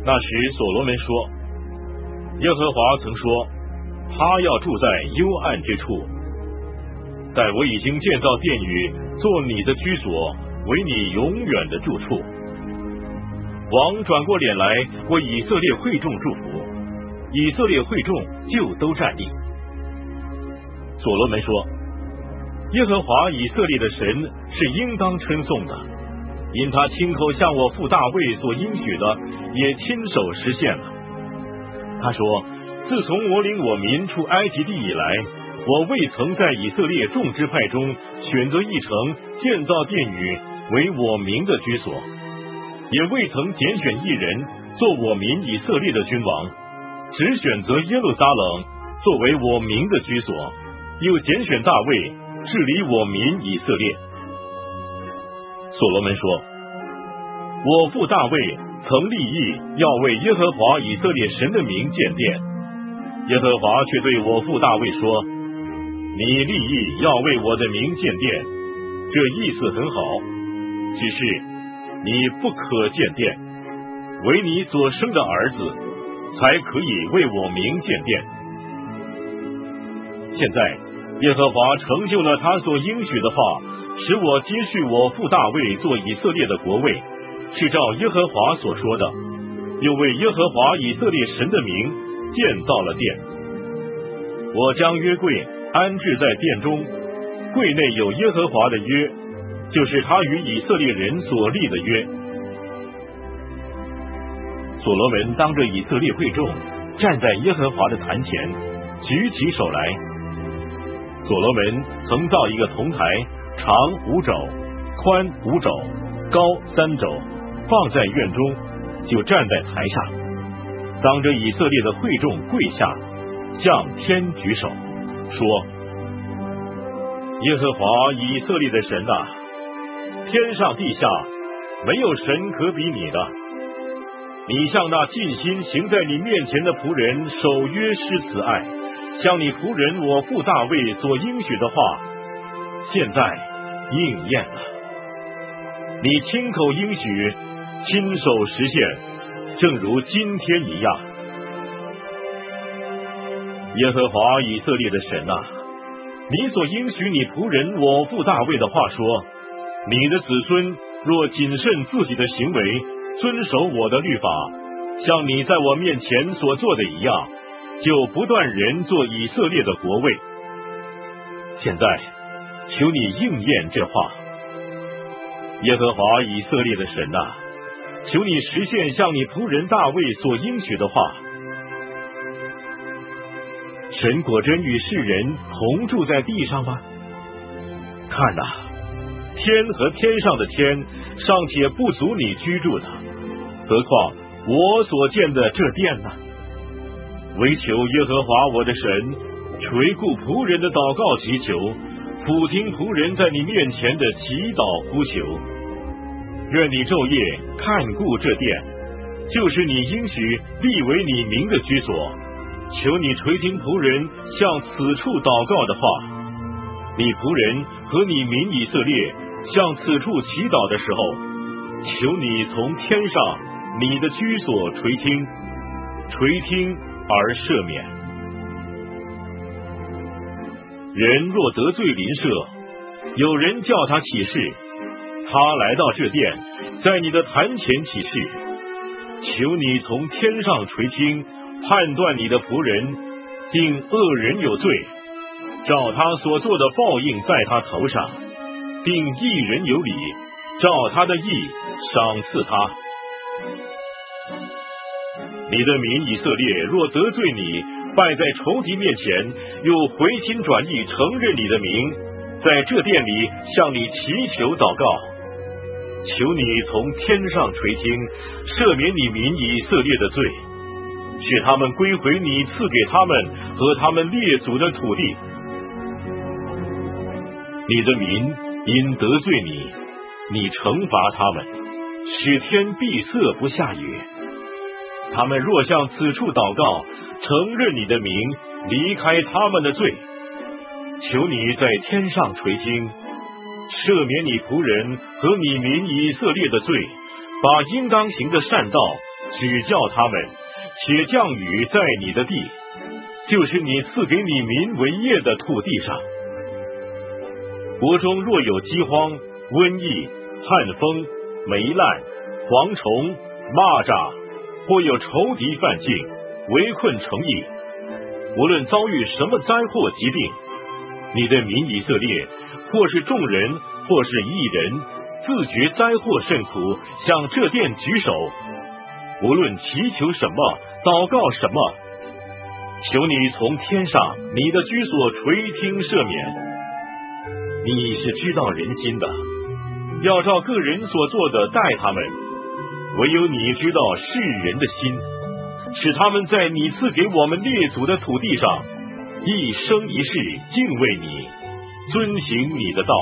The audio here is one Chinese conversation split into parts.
那时所罗门说，耶和华曾说，他要住在幽暗之处，但我已经建造殿宇，做你的居所，为你永远的住处。王转过脸来，为以色列会众祝福，以色列会众就都站立。所罗门说，耶和华以色列的神是应当称颂的，因他亲口向我父大卫所应许的，也亲手实现了。他说，自从我领我民出埃及地以来，我未曾在以色列众支派中选择一城建造殿宇为我民的居所，也未曾拣选一人做我民以色列的君王，只选择耶路撒冷作为我民的居所，又拣选大卫治理我民以色列。所罗门说，我父大卫曾立意要为耶和华以色列神的名建殿，耶和华却对我父大卫说，你立意要为我的名建殿，这意思很好，只是你不可建殿，唯你所生的儿子才可以为我名建殿。现在耶和华成就了他所应许的话，使我接续我父大卫做以色列的国位，是照耶和华所说的，又为耶和华以色列神的名建造了殿。我将约柜安置在殿中，柜内有耶和华的约，就是他与以色列人所立的约。所罗门当着以色列会众站在耶和华的坛前，举起手来。所罗门曾造一个铜台，长5肘，宽5肘，高3肘，放在院中，就站在台上，当着以色列的会众跪下，向天举手，说，耶和华以色列的神啊，天上地下没有神可比你的，你向那尽心行在你面前的仆人守约施慈爱，向你仆人我父大卫所应许的话，现在应验了。你亲口应许，亲手实现，正如今天一样。耶和华以色列的神啊，你所应许你仆人我父大卫的话说，你的子孙若谨慎自己的行为，遵守我的律法，像你在我面前所做的一样，就不断人做以色列的国位。现在求你应验这话。耶和华以色列的神啊，求你实现向你仆人大卫所应许的话。神果真与世人同住在地上吗？看哪，天和天上的天尚且不足你居住的，何况我所建的这殿呢？唯求耶和华我的神垂顾仆人的祷告祈求，俯听仆人在你面前的祈祷呼求。愿你昼夜看顾这殿，就是你应许立为你名的居所。求你垂听仆人向此处祷告的话，你仆人和你民以色列向此处祈祷的时候，求你从天上你的居所垂听，垂听而赦免。人若得罪邻舍，有人叫他起誓，他来到这殿，在你的坛前起誓，求你从天上垂听，判断你的仆人，定恶人有罪，照他所做的报应在他头上，定义人有理，照他的义赏赐他。你的民以色列若得罪你，败在仇敌面前，又回心转意承认你的名，在这殿里向你祈求祷告，求你从天上垂听，赦免你民以色列的罪，使他们归回你赐给他们和他们列祖的土地。你的民因得罪你，你惩罚他们，使天闭塞不下雨。他们若向此处祷告，承认你的名，离开他们的罪，求你在天上垂听，赦免你仆人和你民以色列的罪，把应当行的善道指教他们，且降雨在你的地，就是你赐给你民为业的土地上。国中若有饥荒、瘟疫、旱风、霉烂、蝗虫、蚂蚱，或有仇敌犯境，围困城邑，无论遭遇什么灾祸疾病，你的民以色列，或是众人，或是一人，自觉灾祸甚苦，向这殿举手，无论祈求什么，祷告什么，求你从天上你的居所垂听赦免。你是知道人心的，要照个人所做的待他们，唯有你知道世人的心，使他们在你赐给我们列祖的土地上，一生一世敬畏你，遵行你的道。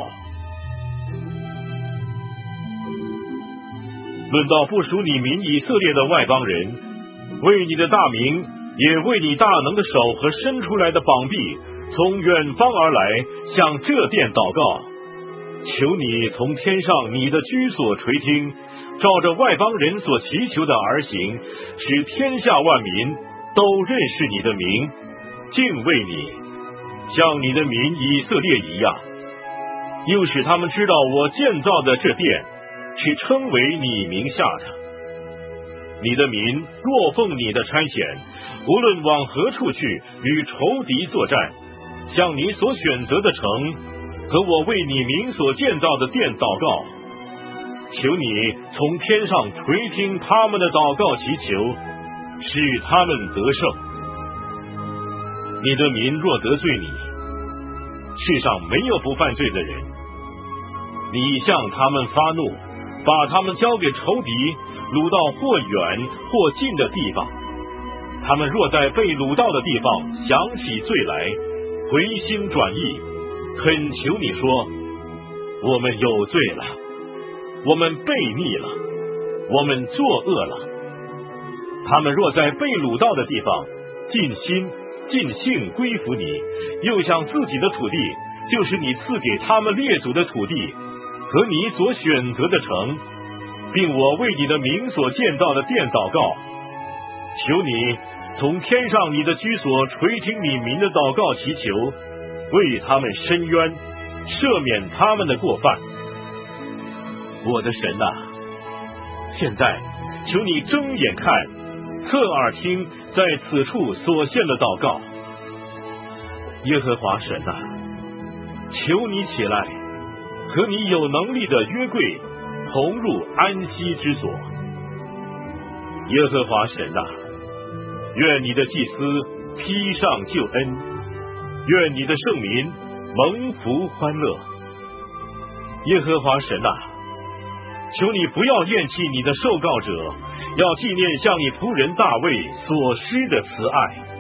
论到不属你民以色列的外邦人，为你的大名，也为你大能的手和伸出来的膀臂，从远方而来，向这殿祷告，求你从天上你的居所垂听，照着外邦人所祈求的而行，使天下万民都认识你的名，敬畏你，像你的民以色列一样，又使他们知道我建造的这殿是称为你名下的。你的民若奉你的差遣，无论往何处去与仇敌作战，向你所选择的城和我为你名所建造的殿祷告，求你从天上垂听他们的祷告祈求，使他们得胜。你的民若得罪你，世上没有不犯罪的人，你向他们发怒，把他们交给仇敌，掳到或远或近的地方。他们若在被掳到的地方想起罪来，回心转意，恳求你说，我们有罪了，我们悖逆了，我们作恶了。他们若在被掳到的地方尽心尽性归服你，又向自己的土地，就是你赐给他们列祖的土地和你所选择的城，并我为你的名所建造的殿祷告，求你从天上你的居所垂听你民的祷告祈求，为他们伸冤，赦免他们的过犯。我的神啊，现在求你睁眼看，侧耳听在此处所献的祷告。耶和华神啊，求你起来，和你有能力的约柜同入安息之所。耶和华神啊，愿你的祭司披上救恩，愿你的圣民蒙福欢乐。耶和华神啊，求你不要厌弃你的受膏者，要纪念向你仆人大卫所施的慈爱。